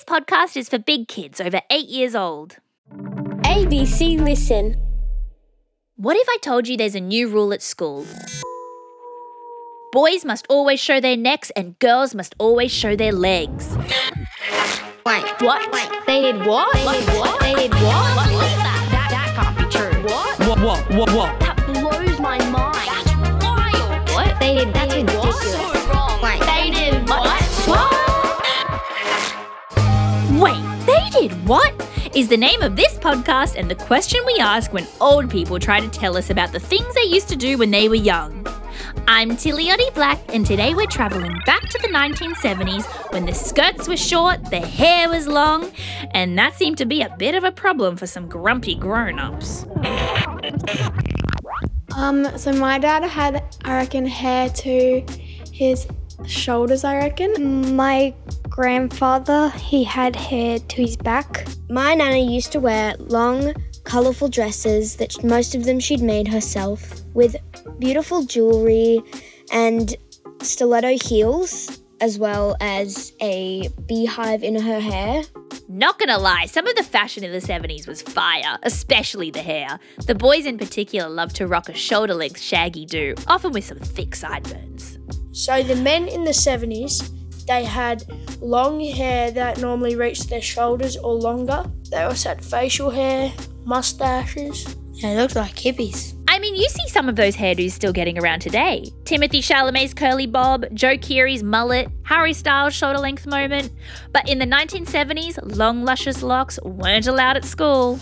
This podcast is for big kids over 8 years old. ABC Listen. What if I told you there's a new rule at school? Boys must always show their necks and girls must always show their legs. Wait. What? Wait. They did what? They did what? They did what? What is that? That can't be true. What? That blows my mind. That's wild. What? They did That's ridiculous. so wrong. Wait. They did what? Wait, they did what? Is the name of this podcast and the question we ask when old people try to tell us about the things they used to do when they were young. I'm Tilioti Black, and today we're travelling back to the 1970s when the skirts were short, the hair was long, and that seemed to be a bit of a problem for some grumpy grown-ups. So my dad had, I reckon, hair to his shoulders, I reckon. My grandfather, he had hair to his back. My nana used to wear long, colourful dresses that most of them she'd made herself with beautiful jewellery and stiletto heels, as well as a beehive in her hair. Not gonna lie, some of the fashion in the 70s was fire, especially the hair. The boys in particular loved to rock a shoulder-length shaggy do, often with some thick sideburns. So the men in the 70s, they had long hair that normally reached their shoulders or longer. They also had facial hair, mustaches. They looked like hippies. I mean, you see some of those hairdos still getting around today. Timothy Chalamet's curly bob, Joe Keery's mullet, Harry Styles' shoulder-length moment. But in the 1970s, long, luscious locks weren't allowed at school.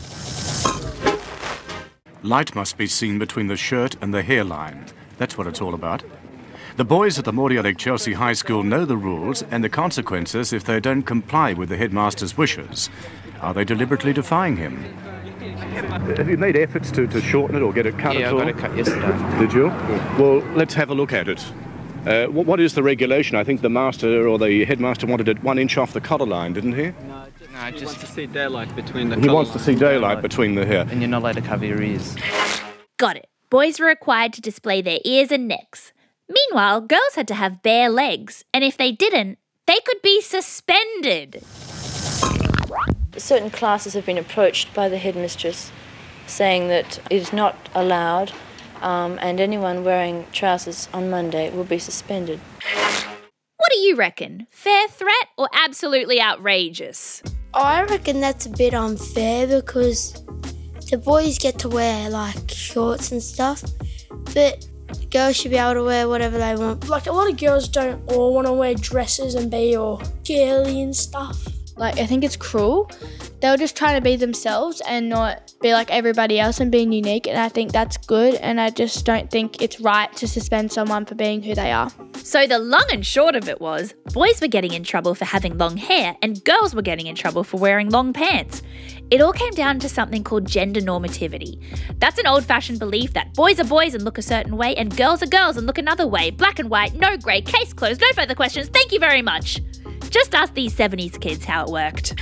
Light must be seen between the shirt and the hairline. That's what it's all about. The boys at the Mordialloc Chelsea High School know the rules and the consequences if they don't comply with the headmaster's wishes. Are they deliberately defying him? Have you made efforts to shorten it or get it cut at all? Yeah, I got it cut yesterday. Did you? Well, let's have a look at it. What is the regulation? I think the master or the headmaster wanted it 1 inch off the collar line, didn't he? No, just to see daylight between the He wants to see daylight between the hair. And you're not allowed to cover your ears. Got it. Boys were required to display their ears and necks. Meanwhile, girls had to have bare legs, and if they didn't, they could be suspended. Certain classes have been approached by the headmistress saying that it is not allowed and anyone wearing trousers on Monday will be suspended. What do you reckon? Fair threat or absolutely outrageous? I reckon that's a bit unfair because the boys get to wear like shorts and stuff, but girls should be able to wear whatever they want. Like, a lot of girls don't all want to wear dresses and be all girly and stuff. Like, I think it's cruel. They were just trying to be themselves and not be like everybody else and being unique, and I think that's good, and I just don't think it's right to suspend someone for being who they are. So the long and short of it was, boys were getting in trouble for having long hair and girls were getting in trouble for wearing long pants. It all came down to something called gender normativity. That's an old-fashioned belief that boys are boys and look a certain way and girls are girls and look another way. Black and white, no grey, case closed, no further questions, thank you very much. Just ask these 70s kids how it worked.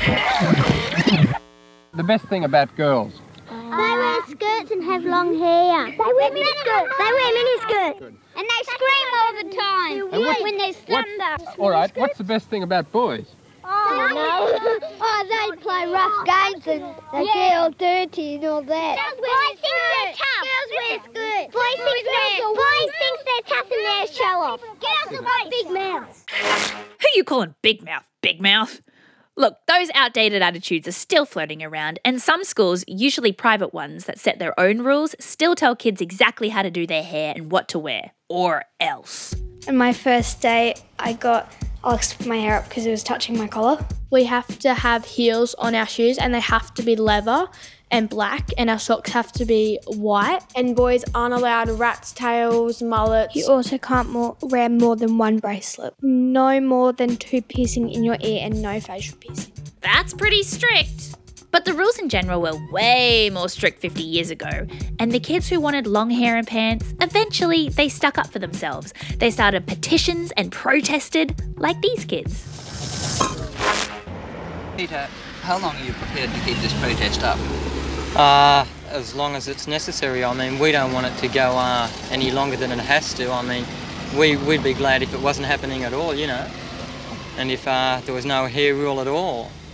The best thing about girls. They wear skirts and have long hair. They wear miniskirts. They wear miniskirts. And they scream all the time when there's thunder. All right, what's the best thing about boys? Oh, no. Oh, they play rough games and they get all dirty and all that. Boys think they're tough. Girls wear skirts. Boys think they're tough and they're show off. Girls have got big mouths. Who you calling big mouth? Big mouth? Look, those outdated attitudes are still floating around, and some schools, usually private ones that set their own rules, still tell kids exactly how to do their hair and what to wear, or else. On my first day, I got asked to put my hair up because it was touching my collar. We have to have heels on our shoes and they have to be leather and black, and our socks have to be white. And boys aren't allowed rat's tails, mullets. You also can't wear more than one bracelet. No more than 2 piercing in your ear and no facial piercing. That's pretty strict. But the rules in general were way more strict 50 years ago, and the kids who wanted long hair and pants, eventually they stuck up for themselves. They started petitions and protested, like these kids. Peter, how long are you prepared to keep this protest up? As long as it's necessary. I mean, we don't want it to go any longer than it has to. I mean, we'd be glad if it wasn't happening at all, you know, and if there was no hair rule at all.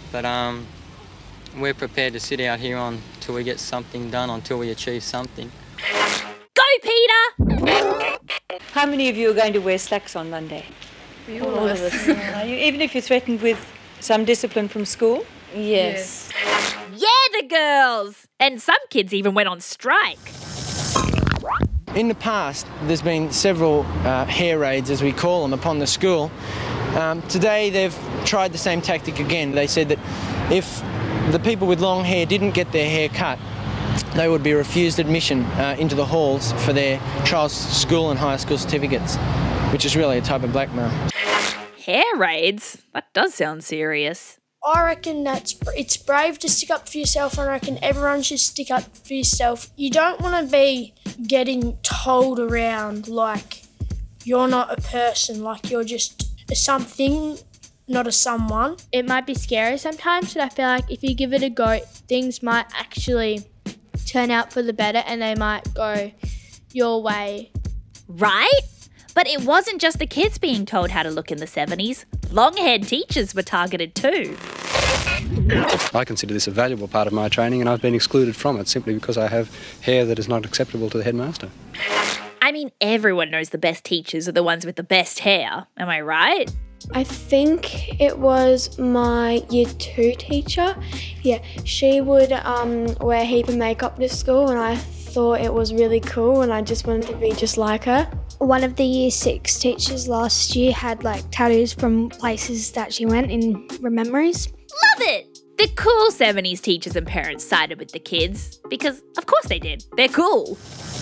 But we're prepared to sit out here until we get something done, until we achieve something. Go, Peter! How many of you are going to wear slacks on Monday? All of us. Are you, even if you're threatened with some discipline from school? Yes. Yeah, the girls! And some kids even went on strike. In the past, there's been several hair raids, as we call them, upon the school. Today, they've tried the same tactic again. They said that if the people with long hair didn't get their hair cut, they would be refused admission into the halls for their child's school and high school certificates, which is really a type of blackmail. Hair raids? That does sound serious. I reckon it's brave to stick up for yourself, and I reckon everyone should stick up for yourself. You don't want to be getting told around like you're not a person, like you're just a something, not a someone. It might be scary sometimes, but I feel like if you give it a go, things might actually turn out for the better and they might go your way. Right? But it wasn't just the kids being told how to look in the 70s. Long-haired teachers were targeted too. I consider this a valuable part of my training, and I've been excluded from it simply because I have hair that is not acceptable to the headmaster. I mean, everyone knows the best teachers are the ones with the best hair. Am I right? I think it was my year 2 teacher. Yeah, she would wear a heap of makeup to school, and I thought it was really cool, and I just wanted to be just like her. One of the year 6 teachers last year had tattoos from places that she went in memories. Love it! The cool 70s teachers and parents sided with the kids because, of course they did. They're cool.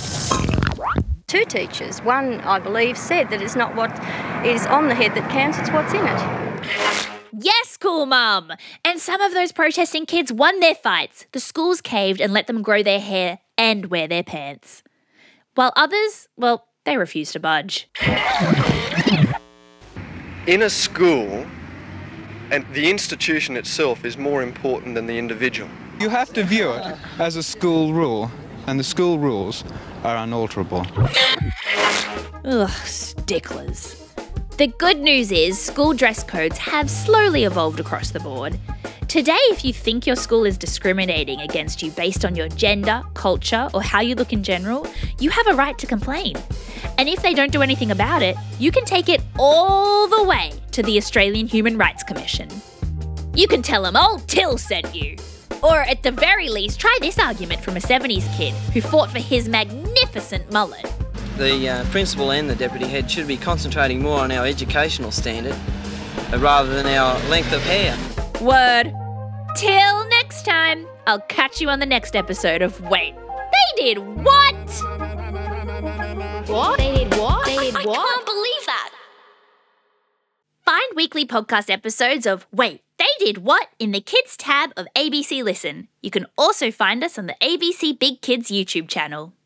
2 teachers. One, I believe, said that it's not what is on the head that counts, it's what's in it. Yes, cool mum! And some of those protesting kids won their fights. The schools caved and let them grow their hair and wear their pants. While others, well, they refused to budge. In a school, and the institution itself is more important than the individual. You have to view it as a school rule, and the school rules are unalterable. Ugh, sticklers. The good news is school dress codes have slowly evolved across the board. Today, if you think your school is discriminating against you based on your gender, culture, or how you look in general, you have a right to complain. And if they don't do anything about it, you can take it all the way to the Australian Human Rights Commission. You can tell them old Till sent you. Or at the very least, try this argument from a 70s kid who fought for his magnificent mullet. The principal and the deputy head should be concentrating more on our educational standard rather than our length of hair. Word. Till next time, I'll catch you on the next episode of Wait, They Did What? What? They did what? They did I what? can't believe that. Find weekly podcast episodes of Wait, They Did What in the Kids tab of ABC Listen. You can also find us on the ABC Big Kids YouTube channel.